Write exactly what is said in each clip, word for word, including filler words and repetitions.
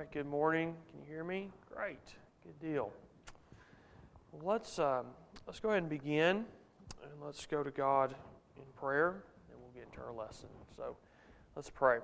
right, good morning. Can you hear me? Great, good deal. Well, let's um, let's go ahead and begin, and let's go to God in prayer, and we'll get into our lesson. So, let's pray.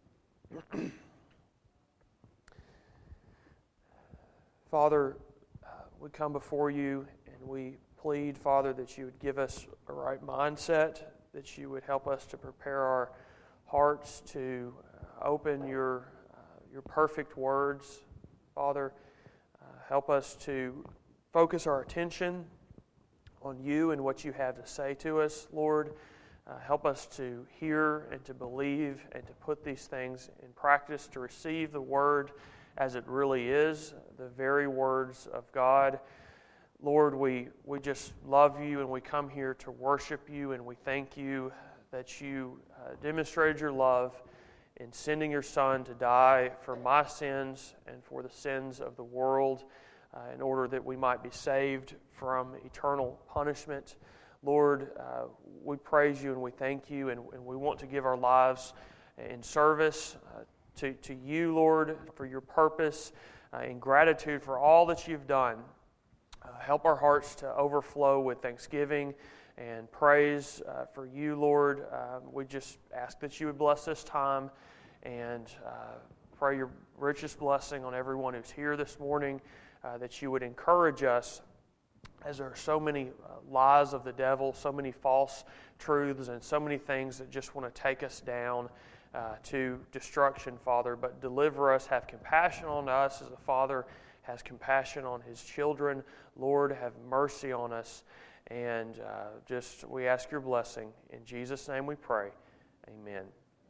Father, uh, we come before you, and we plead, Father, that you would give us a right mindset, that you would help us to prepare our hearts to uh, open your your perfect words. Father, uh, help us to focus our attention on you and what you have to say to us, Lord. Uh, help us to hear and to believe and to put these things in practice, to receive the word as it really is, the very words of God. Lord, we, we just love you, and we come here to worship you, and we thank you that you uh, demonstrated your love in sending your Son to die for my sins and for the sins of the world, uh, in order that we might be saved from eternal punishment. Lord, uh, we praise you and we thank you, and, and we want to give our lives in service uh, to, to you, Lord, for your purpose, uh, in gratitude for all that you've done. Uh, help our hearts to overflow with thanksgiving and praise uh, for you, Lord. Uh, we just ask that you would bless this time, and uh, pray your richest blessing on everyone who's here this morning, uh, that you would encourage us, as there are so many uh, lies of the devil, so many false truths, and so many things that just want to take us down uh, to destruction, Father. But deliver us, have compassion on us as a father has compassion on his children. Lord, have mercy on us. And uh, just we ask your blessing. In Jesus' name we pray. Amen. Amen.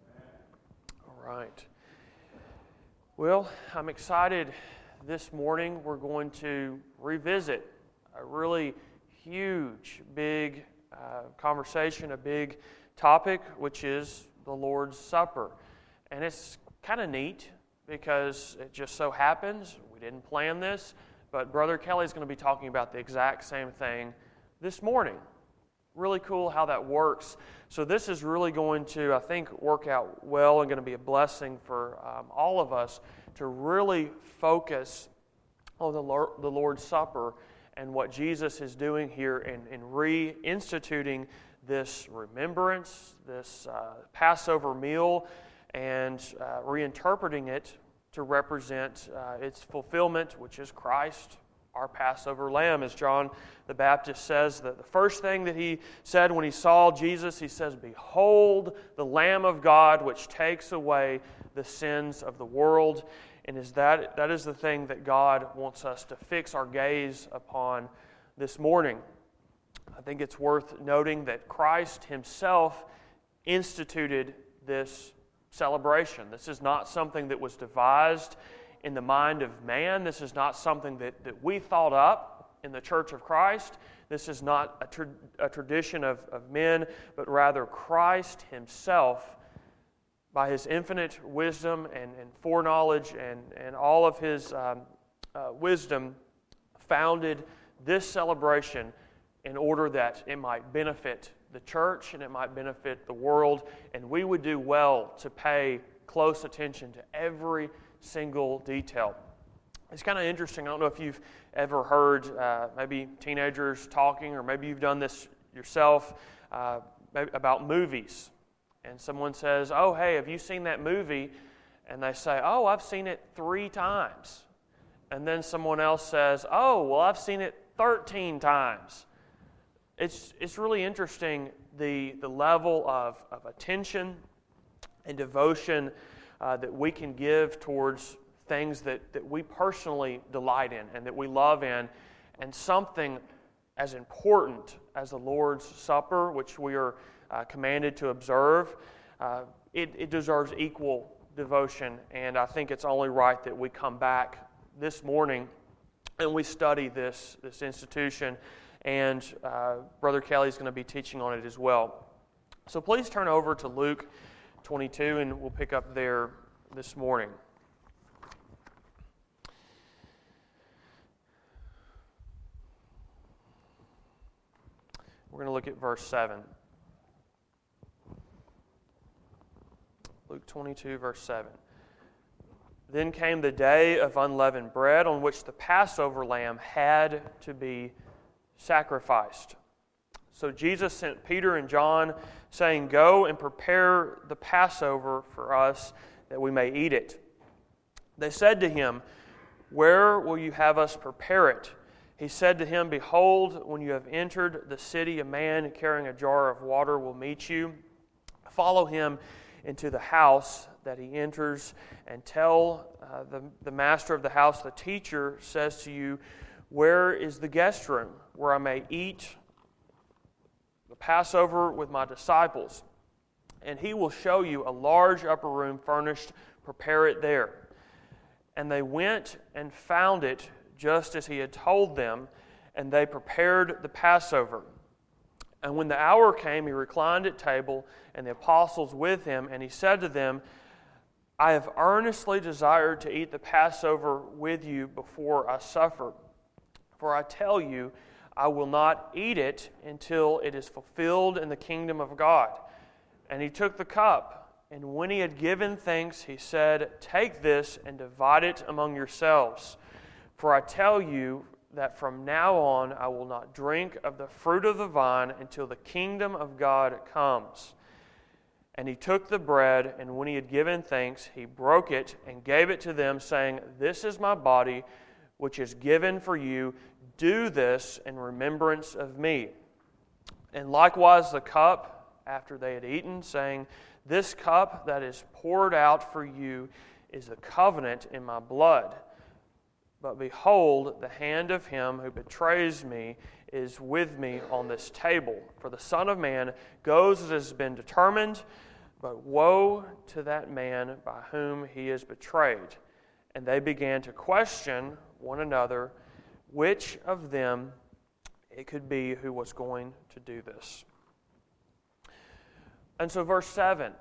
All right. Well, I'm excited this morning. We're going to revisit a really huge, big uh, conversation, a big topic, which is the Lord's Supper. And it's kind of neat because it just so happens, we didn't plan this, but Brother Kelly's going to be talking about the exact same thing this morning. Really cool how that works. So this is really going to, I think, work out well and going to be a blessing for um, all of us to really focus on the Lord, the Lord's Supper and what Jesus is doing here in, in reinstituting this remembrance, this uh, Passover meal, and uh, reinterpreting it to represent uh, its fulfillment, which is Christ, our Passover lamb. As John the Baptist says, that the first thing that he said when he saw Jesus, he says, "Behold the Lamb of God, which takes away the sins of the world." And is that that is the thing that God wants us to fix our gaze upon this morning. I think it's worth noting that Christ himself instituted this celebration. This is not something that was devised in the mind of man. This is not something that, that we thought up in the Church of Christ. This is not a, tra- a tradition of, of men, but rather Christ himself, by his infinite wisdom and, and foreknowledge and, and all of his um, uh, wisdom, founded this celebration in order that it might benefit the church and it might benefit the world, and we would do well to pay close attention to every single detail. It's kind of interesting. I don't know if you've ever heard uh, maybe teenagers talking, or maybe you've done this yourself, uh, maybe about movies. And someone says, "Oh, hey, have you seen that movie?" And they say, "Oh, I've seen it three times." And then someone else says, "Oh, well, I've seen it thirteen times." It's it's really interesting the the level of, of attention and devotion uh, that we can give towards things that, that we personally delight in and that we love in, and something as important as the Lord's Supper, which we are uh, commanded to observe, uh, it, it deserves equal devotion. And I think it's only right that we come back this morning and we study this, this institution. And uh, Brother Kelly is going to be teaching on it as well. So please turn over to Luke twenty-two, and we'll pick up there this morning. We're going to look at verse seven. Luke twenty-two, verse seven. Then came the day of unleavened bread, on which the Passover lamb had to be sacrificed. So Jesus sent Peter and John, saying, "Go and prepare the Passover for us, that we may eat it." They said to him, "Where will you have us prepare it?" He said to him, "Behold, when you have entered the city, a man carrying a jar of water will meet you. Follow him into the house that he enters, and tell uh, the, the master of the house, the teacher says to you, where is the guest room where I may eat the Passover with my disciples? And he will show you a large upper room furnished. Prepare it there." And they went and found it just as he had told them, and they prepared the Passover. And when the hour came, he reclined at table, and the apostles with him, and he said to them, "I have earnestly desired to eat the Passover with you before I suffer. For I tell you, I will not eat it until it is fulfilled in the kingdom of God." And he took the cup, and when he had given thanks, he said, "Take this and divide it among yourselves. For I tell you that from now on I will not drink of the fruit of the vine until the kingdom of God comes." And he took the bread, and when he had given thanks, he broke it and gave it to them, saying, "This is my body, which is given for you. Do this in remembrance of me." And likewise the cup, after they had eaten, saying, "This cup that is poured out for you is the covenant in my blood. But behold, the hand of him who betrays me is with me on this table. For the Son of Man goes as has been determined, but woe to that man by whom he is betrayed." And they began to question one another which of them it could be who was going to do this. And so verse seven,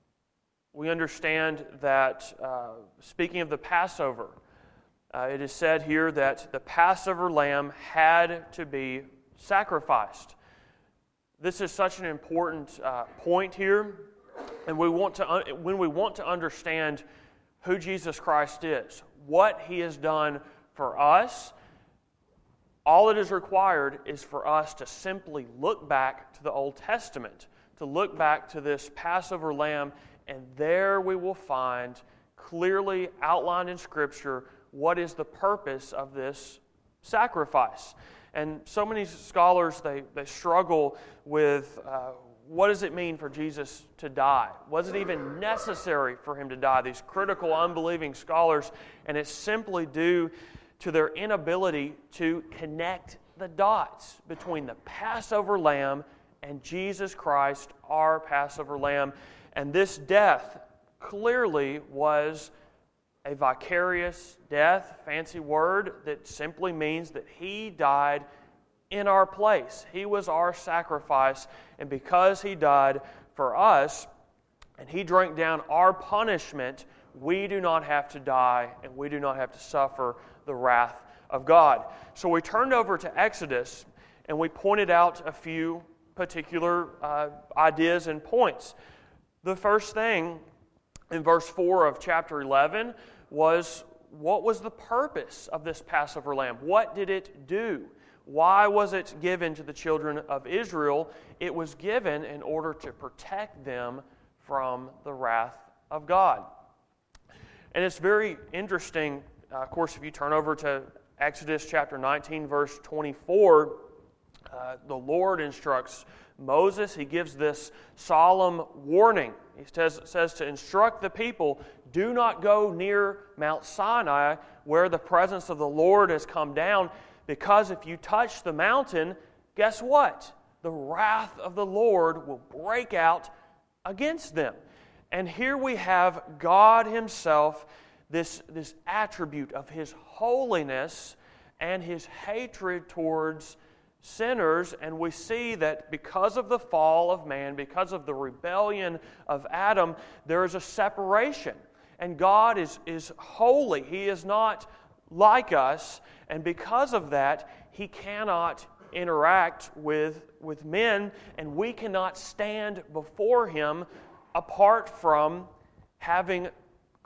we understand that, uh, speaking of the Passover, Uh, it is said here that the Passover lamb had to be sacrificed. This is such an important uh, point here, and we want to un- when we want to understand who Jesus Christ is, what He has done for us, all it is required is for us to simply look back to the Old Testament, to look back to this Passover lamb, and there we will find clearly outlined in Scripture what is the purpose of this sacrifice. And so many scholars, they, they struggle with uh, what does it mean for Jesus to die? Was it even necessary for Him to die? These critical, unbelieving scholars, and it's simply due to their inability to connect the dots between the Passover lamb and Jesus Christ, our Passover lamb. And this death clearly was a vicarious death, fancy word that simply means that He died in our place. He was our sacrifice, and because He died for us, and He drank down our punishment, we do not have to die, and we do not have to suffer the wrath of God. So we turned over to Exodus, and we pointed out a few particular uh, ideas and points. The first thing in verse four of chapter eleven was, what was the purpose of this Passover lamb? What did it do? Why was it given to the children of Israel? It was given in order to protect them from the wrath of God. And it's very interesting, uh, of course, if you turn over to Exodus chapter nineteen, verse twenty-four, uh, the Lord instructs Moses. He gives this solemn warning. He says, says to instruct the people, do not go near Mount Sinai where the presence of the Lord has come down, because if you touch the mountain, guess what? The wrath of the Lord will break out against them. And here we have God Himself, this, this attribute of His holiness and His hatred towards sinners, and we see that because of the fall of man, because of the rebellion of Adam, there is a separation. And God is, is holy. He is not like us, and because of that, He cannot interact with, with men, and we cannot stand before Him apart from having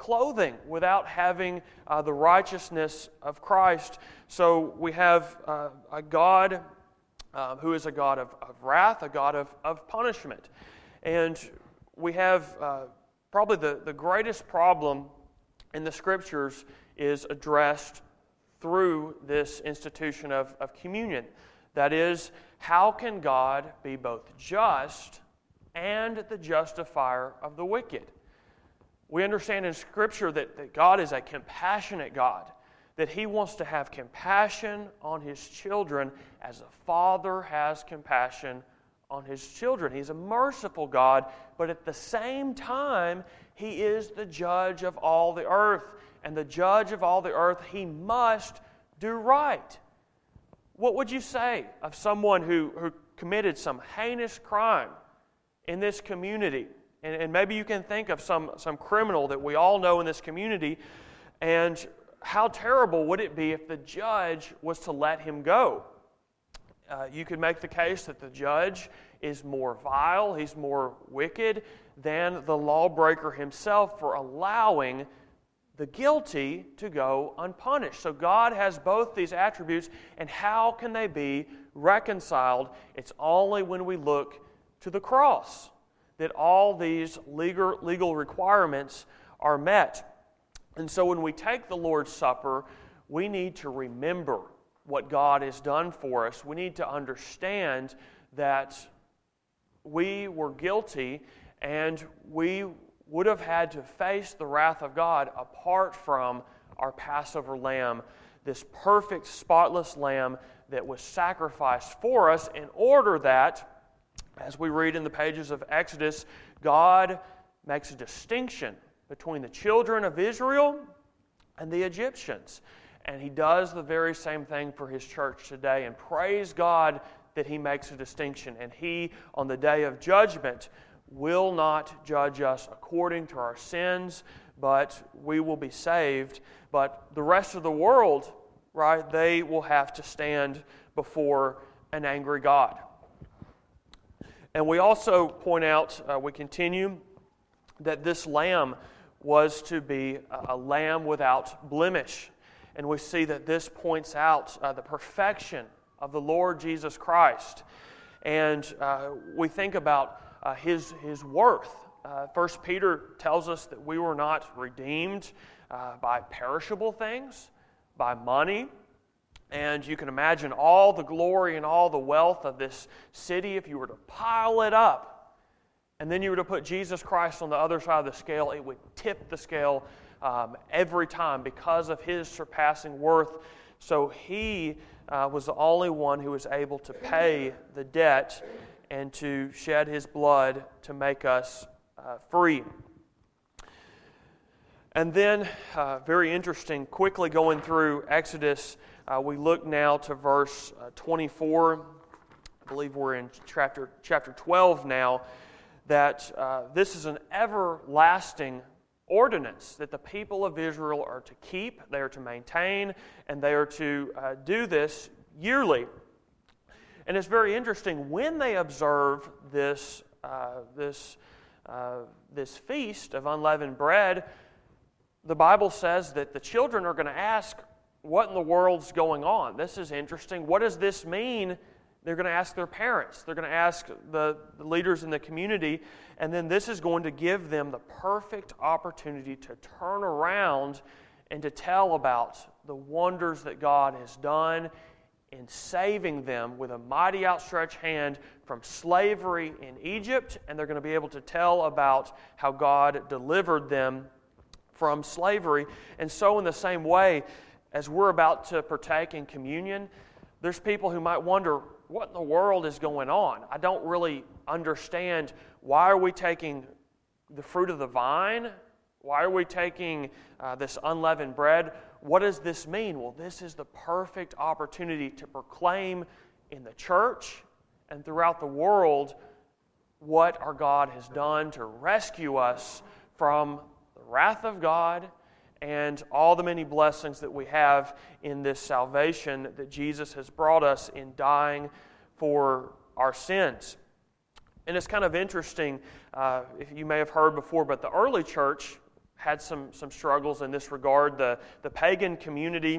clothing without having uh, the righteousness of Christ. So we have uh, a God uh, who is a God of, of wrath, a God of, of punishment. And we have uh, probably the, the greatest problem in the Scriptures is addressed through this institution of, of communion. That is, how can God be both just and the justifier of the wicked? We understand in Scripture that, that God is a compassionate God, that He wants to have compassion on His children as a father has compassion on His children. He's a merciful God, but at the same time, He is the judge of all the earth. And the judge of all the earth, He must do right. What would you say of someone who, who committed some heinous crime in this community? And, and maybe you can think of some, some criminal that we all know in this community, and how terrible would it be if the judge was to let him go? Uh, you could make the case that the judge is more vile, he's more wicked than the lawbreaker himself for allowing the guilty to go unpunished. So God has both these attributes, and how can they be reconciled? It's only when we look to the cross that all these legal, legal requirements are met. And so when we take the Lord's Supper, we need to remember what God has done for us. We need to understand that we were guilty and we would have had to face the wrath of God apart from our Passover lamb, this perfect, spotless lamb that was sacrificed for us in order that, as we read in the pages of Exodus, God makes a distinction between the children of Israel and the Egyptians. And He does the very same thing for His church today. And praise God that He makes a distinction. And He, on the day of judgment, will not judge us according to our sins, but we will be saved. But the rest of the world, right, they will have to stand before an angry God. And we also point out, uh, we continue, that this lamb was to be a, a lamb without blemish. And we see that this points out uh, the perfection of the Lord Jesus Christ. And uh, we think about uh, His, His worth. Uh, First Peter tells us that we were not redeemed uh, by perishable things, by money. And you can imagine all the glory and all the wealth of this city, if you were to pile it up, and then you were to put Jesus Christ on the other side of the scale, it would tip the scale um, every time because of His surpassing worth. So He uh, was the only one who was able to pay the debt and to shed His blood to make us uh, free. And then, uh, very interesting, quickly going through Exodus, uh, we look now to verse uh, twenty-four. I believe we're in chapter, chapter twelve now, that uh, this is an everlasting ordinance that the people of Israel are to keep, they are to maintain, and they are to uh, do this yearly. And it's very interesting, when they observe this, uh, this, uh, this feast of unleavened bread, the Bible says that the children are going to ask, what in the world's going on? This is interesting. What does this mean? They're going to ask their parents. They're going to ask the, the leaders in the community. And then this is going to give them the perfect opportunity to turn around and to tell about the wonders that God has done in saving them with a mighty outstretched hand from slavery in Egypt. And they're going to be able to tell about how God delivered them from slavery. And so in the same way, as we're about to partake in communion, there's people who might wonder, what in the world is going on? I don't really understand. Why are we taking the fruit of the vine? Why are we taking uh, this unleavened bread? What does this mean? Well, this is the perfect opportunity to proclaim in the church and throughout the world what our God has done to rescue us from the wrath of God and all the many blessings that we have in this salvation that Jesus has brought us in dying for our sins. And it's kind of interesting, uh, if you may have heard before, but the early church had some, some struggles in this regard. The, the pagan community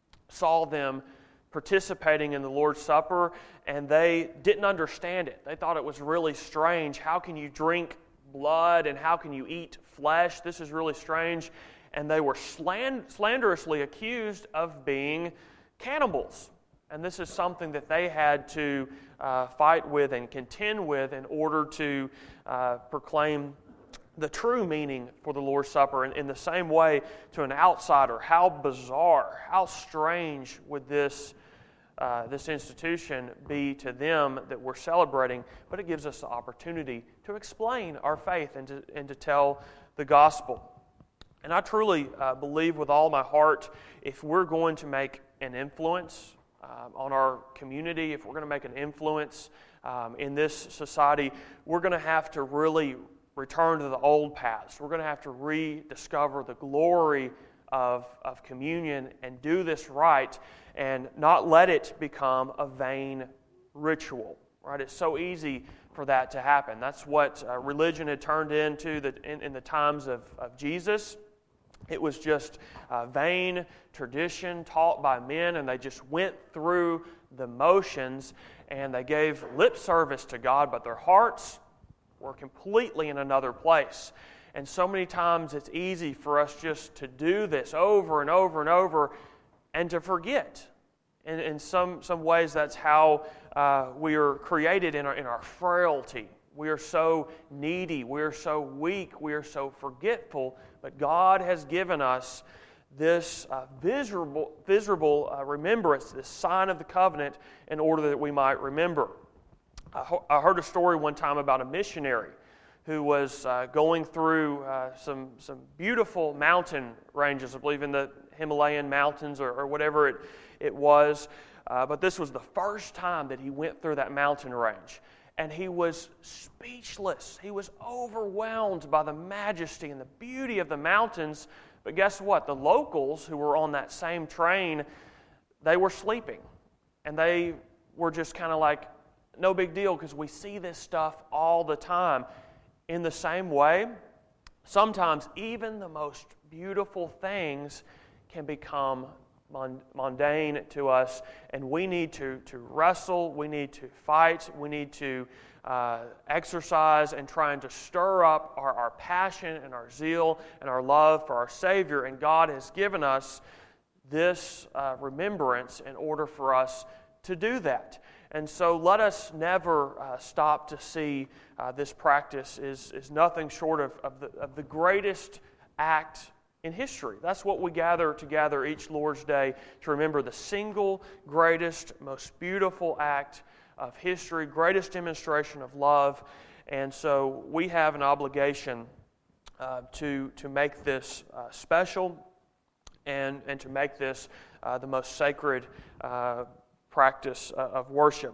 saw them participating in the Lord's Supper, and they didn't understand it. They thought it was really strange. How can you drink blood, and how can you eat flesh? This is really strange. And they were sland- slanderously accused of being cannibals. And this is something that they had to uh, fight with and contend with in order to uh, proclaim the true meaning for the Lord's Supper. And in the same way, to an outsider, how bizarre, how strange would this uh, this institution be to them that we're celebrating? But it gives us the opportunity to explain our faith and to, and to tell the gospel. And I truly uh, believe with all my heart, if we're going to make an influence um, on our community, if we're going to make an influence um, in this society, we're going to have to really return to the old paths. We're going to have to rediscover the glory of, of communion and do this right and not let it become a vain ritual. Right? It's so easy for that to happen. That's what uh, religion had turned into the, in, in the times of, of Jesus. It was just uh, vain tradition taught by men, and they just went through the motions, and they gave lip service to God, but their hearts were completely in another place. And so many times it's easy for us just to do this over and over and over and to forget. And in some, some ways, that's how uh, we are created in our, in our frailty. We are so needy. We are so weak. We are so forgetful. But God has given us this uh, visible, visible uh, remembrance, this sign of the covenant, in order that we might remember. I, ho- I heard a story one time about a missionary who was uh, going through uh, some some beautiful mountain ranges, I believe in the Himalayan mountains or, or whatever it, it was. Uh, but this was the first time that he went through that mountain range. And he was speechless. He was overwhelmed by the majesty and the beauty of the mountains. But guess what? The locals who were on that same train, they were sleeping. And they were just kind of like, no big deal, because we see this stuff all the time. In the same way, sometimes even the most beautiful things can become mundane to us, and we need to, to wrestle, we need to fight, we need to uh, exercise and trying to stir up our, our passion and our zeal and our love for our Savior. And God has given us this uh, remembrance in order for us to do that. And so let us never uh, stop to see uh, this practice is, is nothing short of, of, the, of the greatest act in history. That's what we gather together each Lord's Day, to remember the single greatest, most beautiful act of history, greatest demonstration of love. And so we have an obligation uh, to, to make this uh, special and, and to make this uh, the most sacred uh, practice uh, of worship.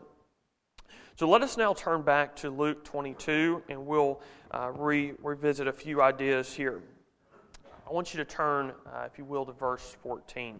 So let us now turn back to Luke twenty-two, and we'll uh, re- revisit a few ideas here. I want you to turn, uh, if you will, to verse fourteen.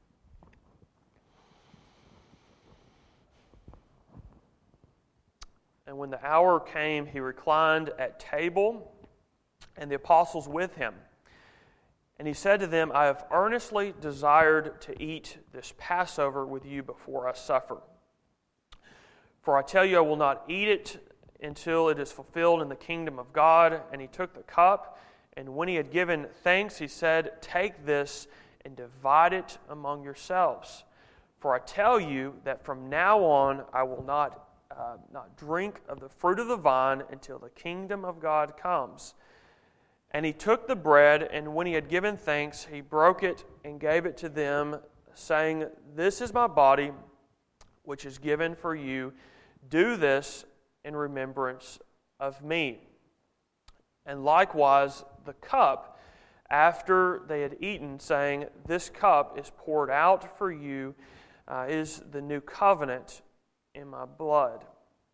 And when the hour came, he reclined at table, and the apostles with him. And he said to them, I have earnestly desired to eat this Passover with you before I suffer. For I tell you, I will not eat it until it is fulfilled in the kingdom of God. And he took the cup, and when he had given thanks, he said, take this and divide it among yourselves. For I tell you that from now on I will not, uh, not drink of the fruit of the vine until the kingdom of God comes. And he took the bread, and when he had given thanks, he broke it and gave it to them, saying, this is my body, which is given for you. Do this in remembrance of me. And likewise the cup, after they had eaten, saying, this cup is poured out for you, uh, is the new covenant in my blood.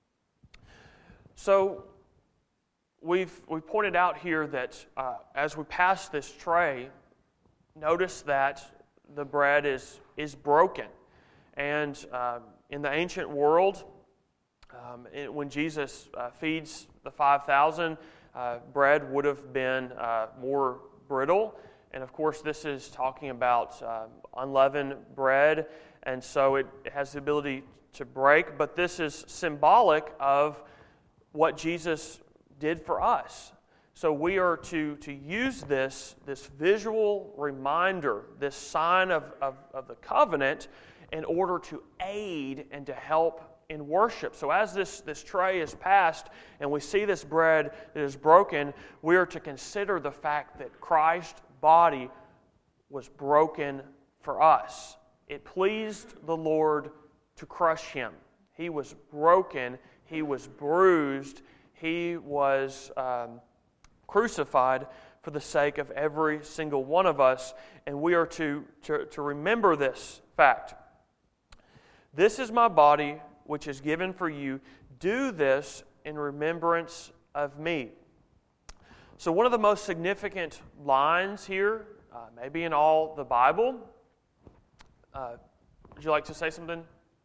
So, We've we pointed out here that uh, as we pass this tray, notice that the bread is is broken. And uh, in the ancient world, um, it, when Jesus uh, feeds the five thousand, uh, bread would have been uh, more brittle. And of course, this is talking about uh, unleavened bread, and so it has the ability to break. But this is symbolic of what Jesus did for us. So we are to, to use this, this visual reminder, this sign of, of, of the covenant, in order to aid and to help in worship. So as this, this tray is passed and we see this bread that is broken, we are to consider the fact that Christ's body was broken for us. It pleased the Lord to crush him. He was broken, he was bruised, he was um, crucified for the sake of every single one of us, and we are to, to, to remember this fact. This is my body, which is given for you. Do this in remembrance of me. So one of the most significant lines here, uh, maybe in all the Bible, uh, would you like to say something?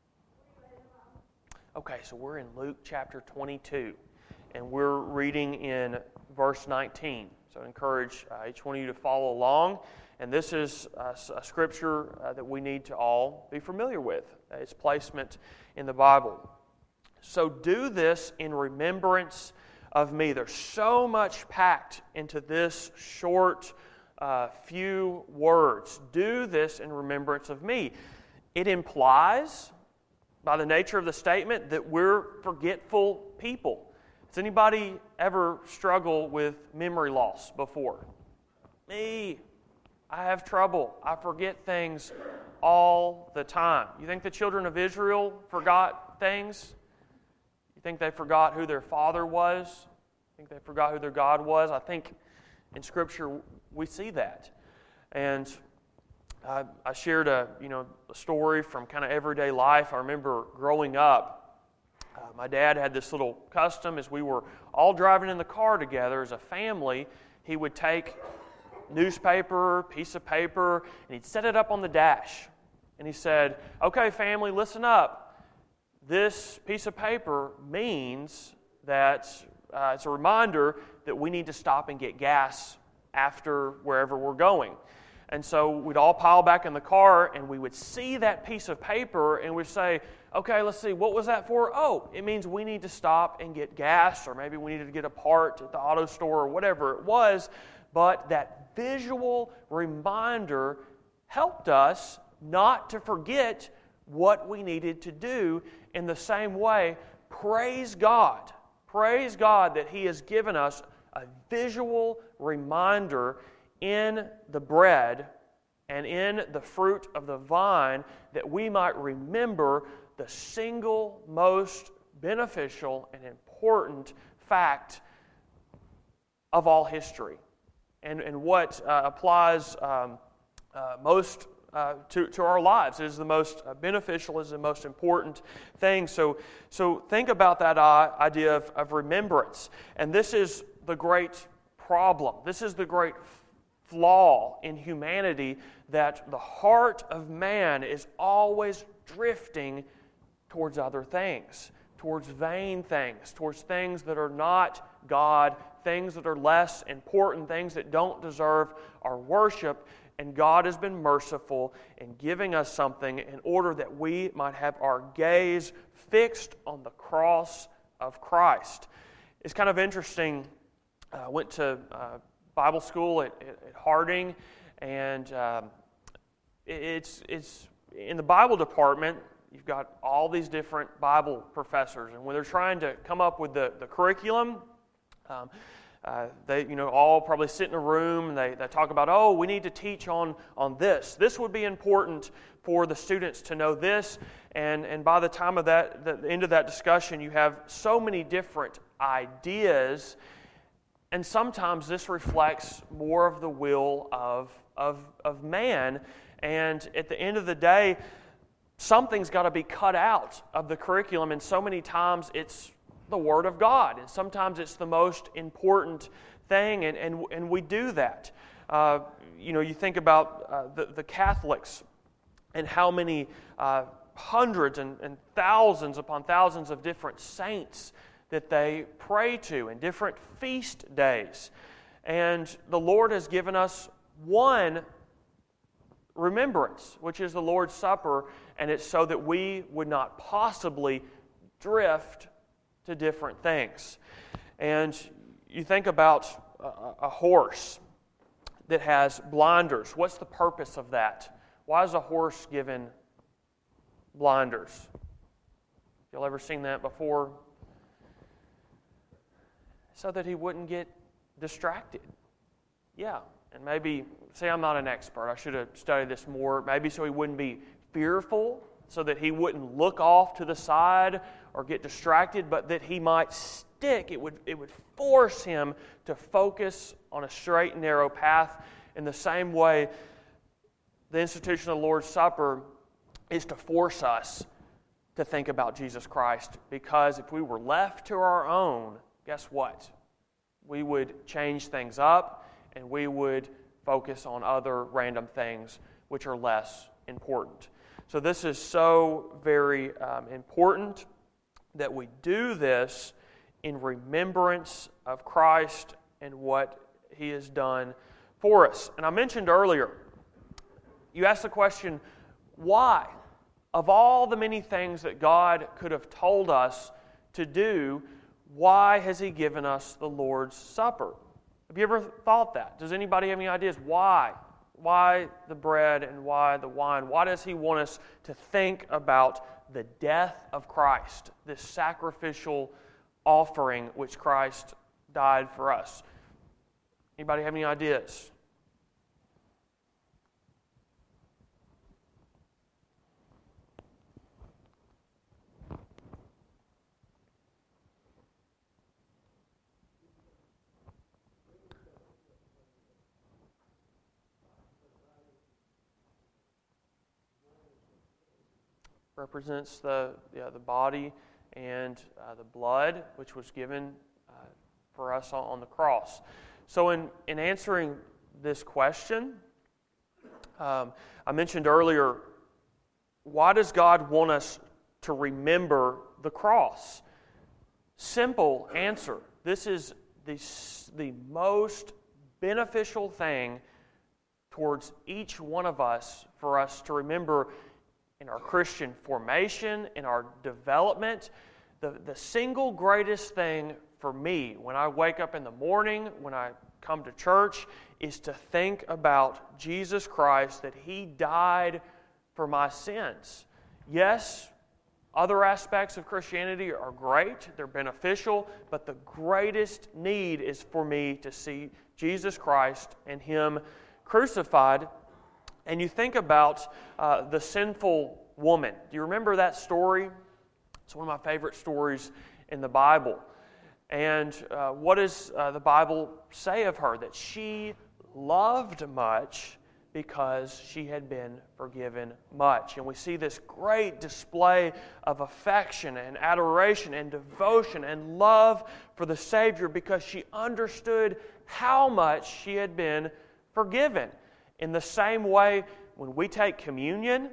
Okay, so we're in Luke chapter twenty-two, and we're reading in verse nineteen. So I encourage uh, each one of you to follow along. And this is a, a scripture uh, that we need to all be familiar with, uh, its placement in the Bible. So do this in remembrance of me. There's so much packed into this short uh, few words. Do this in remembrance of me. It implies, by the nature of the statement, that we're forgetful people. Has anybody ever struggled with memory loss before? Me. I have trouble. I forget things all the time. You think the children of Israel forgot things? You think they forgot who their father was? You think they forgot who their God was? I think in Scripture we see that. And I, I shared a you know a story from kind of everyday life. I remember growing up, uh, my dad had this little custom as we were all driving in the car together as a family. He would take newspaper, piece of paper, and he'd set it up on the dash. And he said, okay, family, listen up. This piece of paper means that uh, it's a reminder that we need to stop and get gas after wherever we're going. And so we'd all pile back in the car, and we would see that piece of paper, and we'd say, okay, let's see, what was that for? Oh, it means we need to stop and get gas, or maybe we needed to get a part at the auto store, or whatever it was. But that visual reminder helped us not to forget what we needed to do. In the same way, praise God. Praise God that He has given us a visual reminder in the bread and in the fruit of the vine, that we might remember the single most beneficial and important fact of all history. And, and what uh, applies um, uh, most uh, to, to our lives. It is the most uh, beneficial, is the most important thing. So, so think about that uh, idea of, of remembrance. And this is the great problem. This is the great flaw in humanity, that the heart of man is always drifting towards other things, towards vain things, towards things that are not God, things that are less important, things that don't deserve our worship. And God has been merciful in giving us something in order that we might have our gaze fixed on the cross of Christ. It's kind of interesting. I went to uh, Bible school at, at, at Harding, and um, it's it's in the Bible department. You've got all these different Bible professors, and when they're trying to come up with the, the curriculum, Um, uh, they, you know, all probably sit in a room and they, they talk about, oh, we need to teach on, on this. This would be important for the students to know this. And, and by the time of that, the end of that discussion, you have so many different ideas. And sometimes this reflects more of the will of, of, of man. And at the end of the day, something's got to be cut out of the curriculum. And so many times it's the Word of God, and sometimes it's the most important thing, and and, and we do that. Uh, you know, you think about uh, the, the Catholics and how many uh, hundreds and, and thousands upon thousands of different saints that they pray to, and different feast days. And the Lord has given us one remembrance, which is the Lord's Supper, and it's so that we would not possibly drift to different things. And you think about a, a horse that has blinders. What's the purpose of that? Why is a horse given blinders? Y'all ever seen that before? So that he wouldn't get distracted. Yeah, and maybe, say I'm not an expert, I should have studied this more, maybe so he wouldn't be fearful, so that he wouldn't look off to the side or get distracted, but that he might stick. It would, it would force him to focus on a straight and narrow path. In the same way, the institution of the Lord's Supper is to force us to think about Jesus Christ, because if we were left to our own, guess what? We would change things up, and we would focus on other random things which are less important. So this is so very um, important that we do this in remembrance of Christ and what He has done for us. And I mentioned earlier, you asked the question, why? Of all the many things that God could have told us to do, why has He given us the Lord's Supper? Have you ever thought that? Does anybody have any ideas why? Why the bread and why the wine? Why does He want us to think about the death of Christ, this sacrificial offering which Christ died for us? Anybody have any ideas? Represents the yeah, the body and uh, the blood, which was given uh, for us on, on the cross. So in, in answering this question, um, I mentioned earlier, why does God want us to remember the cross? Simple answer. This is the, the most beneficial thing towards each one of us for us to remember in our Christian formation, in our development. The, the single greatest thing for me when I wake up in the morning, when I come to church, is to think about Jesus Christ, that He died for my sins. Yes, other aspects of Christianity are great, they're beneficial, but the greatest need is for me to see Jesus Christ and Him crucified. And you think about uh, the sinful woman. Do you remember that story? It's one of my favorite stories in the Bible. And uh, what does uh, the Bible say of her? That she loved much because she had been forgiven much. And we see this great display of affection and adoration and devotion and love for the Savior because she understood how much she had been forgiven. In the same way, when we take communion,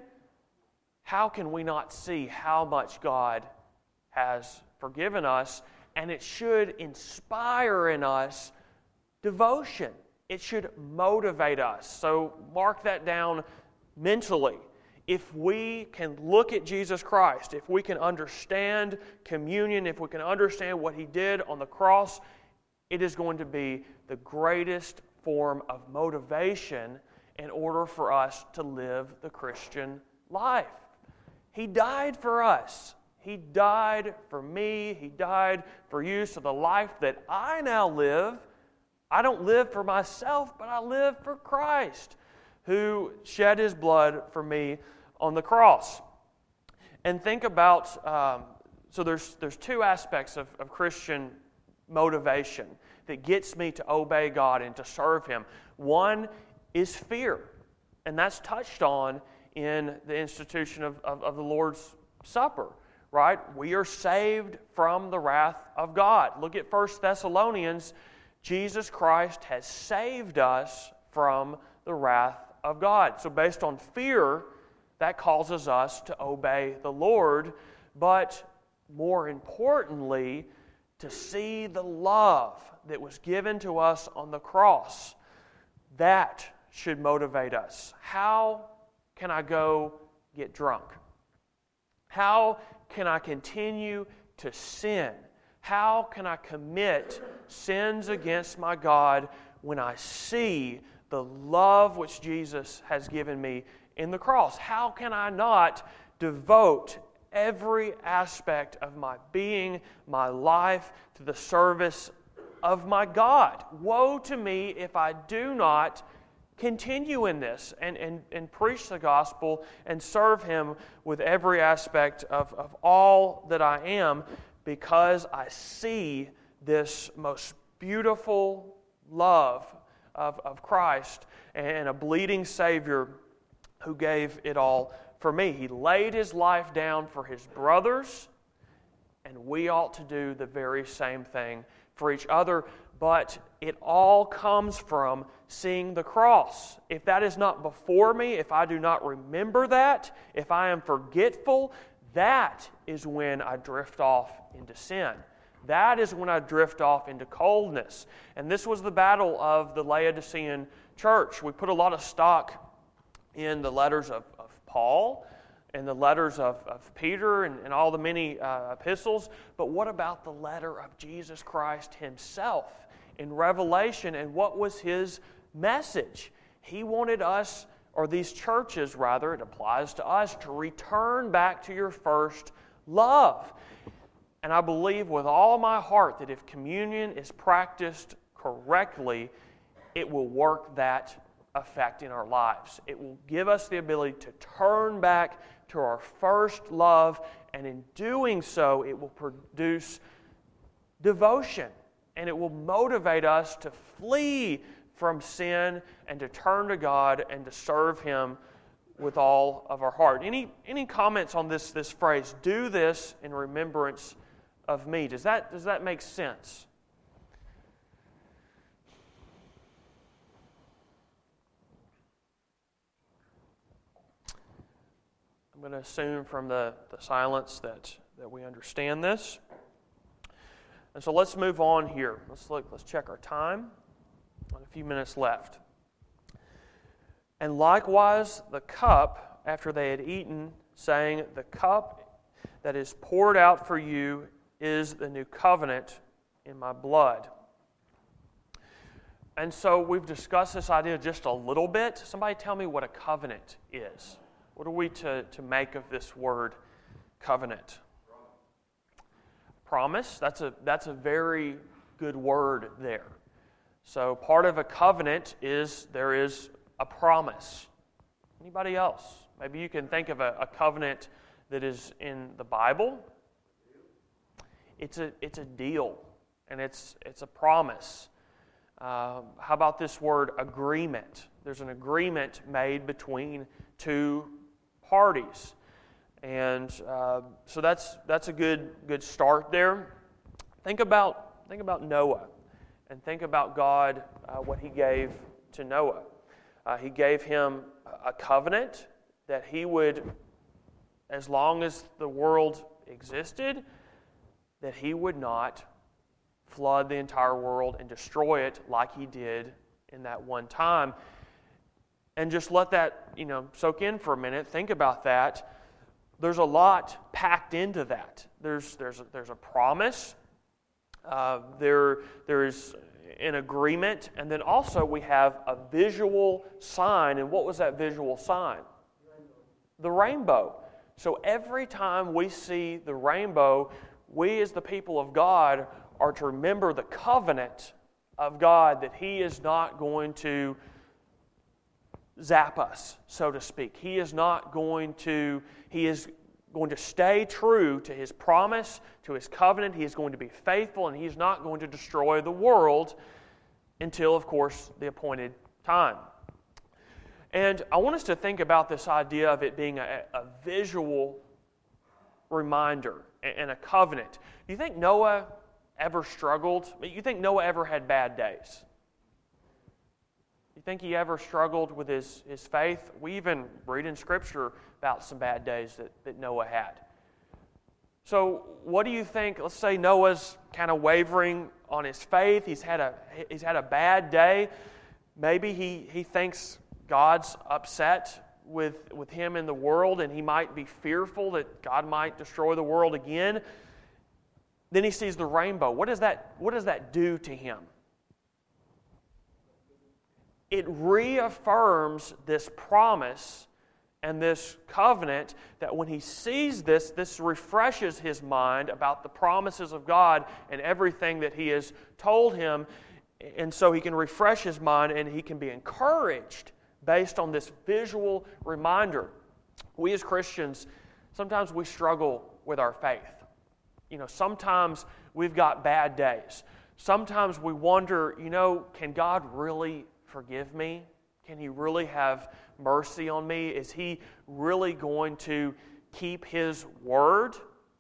how can we not see how much God has forgiven us? And it should inspire in us devotion. It should motivate us. So mark that down mentally. If we can look at Jesus Christ, if we can understand communion, if we can understand what He did on the cross, it is going to be the greatest form of motivation in order for us to live the Christian life. He died for us. He died for me. He died for you. So the life that I now live, I don't live for myself, but I live for Christ, who shed His blood for me on the cross. And think about, um, so there's there's two aspects of, of Christian motivation that gets me to obey God and to serve Him. One is fear, and that's touched on in the institution of, of, of the Lord's Supper, right? We are saved from the wrath of God. Look at First Thessalonians. Jesus Christ has saved us from the wrath of God. So based on fear, that causes us to obey the Lord, but more importantly, to see the love that was given to us on the cross. That should motivate us. How can I go get drunk? How can I continue to sin? How can I commit sins against my God when I see the love which Jesus has given me in the cross? How can I not devote every aspect of my being, my life, to the service of my God? Woe to me if I do not continue in this and, and, and preach the gospel and serve Him with every aspect of, of all that I am, because I see this most beautiful love of, of Christ and a bleeding Savior who gave it all for me. He laid His life down for His brothers, and we ought to do the very same thing for each other. But it all comes from seeing the cross. If that is not before me, if I do not remember that, if I am forgetful, that is when I drift off into sin. That is when I drift off into coldness. And this was the battle of the Laodicean church. We put a lot of stock in the letters of, of Paul and the letters of, of Peter and, and all the many uh, epistles. But what about the letter of Jesus Christ Himself in Revelation? And what was His message? He wanted us, or these churches rather, it applies to us, to return back to your first love. And I believe with all my heart that if communion is practiced correctly, it will work that effect in our lives. It will give us the ability to turn back to our first love, and in doing so, it will produce devotion, and it will motivate us to flee from sin and to turn to God and to serve Him with all of our heart. Any any comments on this, this phrase, do this in remembrance of me? Does that, does that make sense? I'm going to assume from the, the silence that, that we understand this. And so let's move on here. Let's look, let's check our time. A few minutes left. And likewise the cup, after they had eaten, saying, the cup that is poured out for you is the new covenant in my blood. And so we've discussed this idea just a little bit. Somebody tell me what a covenant is. What are we to, to make of this word covenant? Promise. That's a, that's a very good word there. So part of a covenant is there is a promise. Anybody else? Maybe you can think of a, a covenant that is in the Bible. It's a it's a deal, and it's it's a promise. Uh, how about this word agreement? There's an agreement made between two parties, and uh, so that's that's a good good start there. Think about think about Noah. And think about God, uh, what He gave to Noah. Uh, he gave him a covenant that he would, as long as the world existed, that he would not flood the entire world and destroy it like He did in that one time. And just let that, you know, soak in for a minute. Think about that. There's a lot packed into that. There's there's a, there's a promise. Uh, there, there is an agreement, and then also we have a visual sign. And what was that visual sign? Rainbow. The rainbow. So every time we see the rainbow, we as the people of God are to remember the covenant of God, that He is not going to zap us, so to speak. He is not going to, He is going to stay true to His promise, to His covenant. He is going to be faithful, and He's not going to destroy the world until, of course, the appointed time. And I want us to think about this idea of it being a, a visual reminder and a covenant. Do you think Noah ever struggled? You think Noah ever had bad days? You think he ever struggled with his, his faith? We even read in Scripture about some bad days that, that Noah had. So what do you think? Let's say Noah's kind of wavering on his faith. He's had a he's had a bad day. Maybe he, he thinks God's upset with, with him in the world, and he might be fearful that God might destroy the world again. Then he sees the rainbow. What does that, what does that do to him? It reaffirms this promise and this covenant that when he sees this, this refreshes his mind about the promises of God and everything that He has told him. And so he can refresh his mind and he can be encouraged based on this visual reminder. We as Christians, sometimes we struggle with our faith. You know, sometimes we've got bad days. Sometimes we wonder, you know, can God really forgive me? Can He really have mercy on me? Is He really going to keep His word?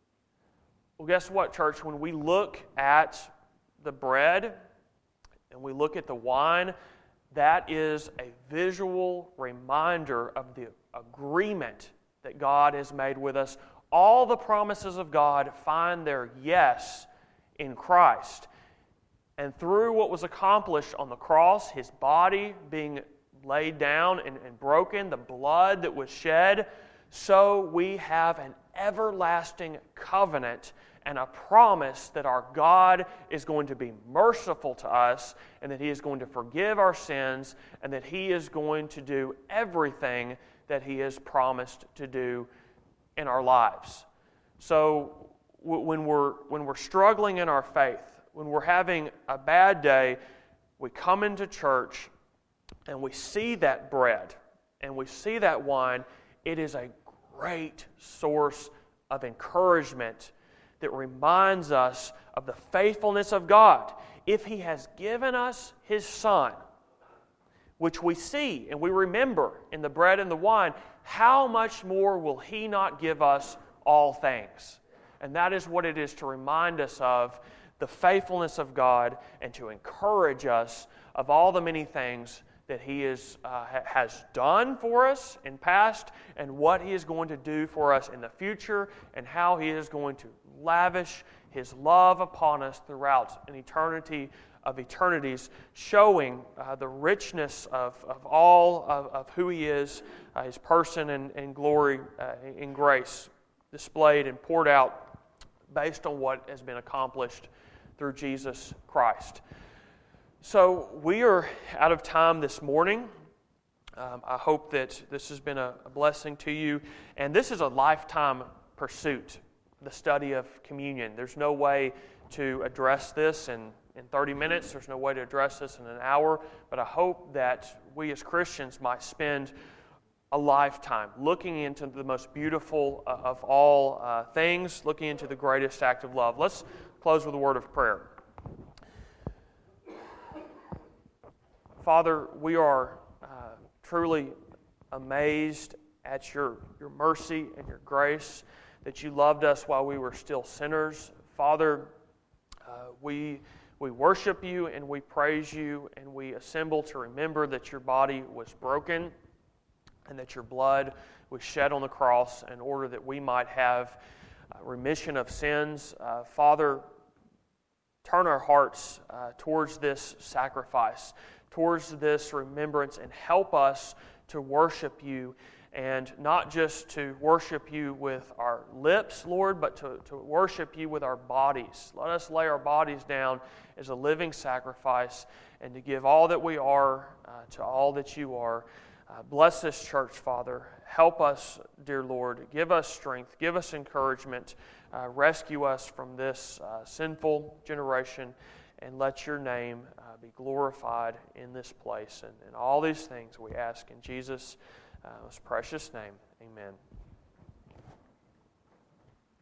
Well, guess what, church? When we look at the bread and we look at the wine, that is a visual reminder of the agreement that God has made with us. All the promises of God find their yes in Christ. And through what was accomplished on the cross, His body being laid down and, and broken, the blood that was shed, so we have an everlasting covenant and a promise that our God is going to be merciful to us and that He is going to forgive our sins and that He is going to do everything that He has promised to do in our lives. So w- when we're when we're struggling in our faith, when we're having a bad day, we come into church and we see that bread and we see that wine. It is a great source of encouragement that reminds us of the faithfulness of God. If He has given us His Son, which we see and we remember in the bread and the wine, how much more will He not give us all things? And that is what it is to remind us of the faithfulness of God and to encourage us of all the many things that He is, uh, has done for us in past and what He is going to do for us in the future and how He is going to lavish His love upon us throughout an eternity of eternities, showing uh, the richness of, of all of, of who He is, uh, His person and, and glory uh, and grace displayed and poured out based on what has been accomplished through Jesus Christ. So we are out of time this morning. Um, I hope that this has been a, a blessing to you. And this is a lifetime pursuit, the study of communion. There's no way to address this in, in thirty minutes. There's no way to address this in an hour. But I hope that we as Christians might spend a lifetime looking into the most beautiful uh, of all uh, things, looking into the greatest act of love. Let's close with a word of prayer. Father, we are uh, truly amazed at your, your mercy and your grace, that you loved us while we were still sinners. Father, uh, we, we worship you and we praise you and we assemble to remember that your body was broken and that your blood was shed on the cross in order that we might have uh, remission of sins. Uh, Father, turn our hearts uh, towards this sacrifice, towards this remembrance, and help us to worship you, and not just to worship you with our lips, Lord, but to, to worship you with our bodies. Let us lay our bodies down as a living sacrifice and to give all that we are uh, to all that you are. Uh, bless this church, Father. Help us, dear Lord. Give us strength. Give us encouragement. Uh, rescue us from this uh, sinful generation, and let your name uh, be glorified in this place. And, and all these things we ask in Jesus' uh, most precious name. Amen.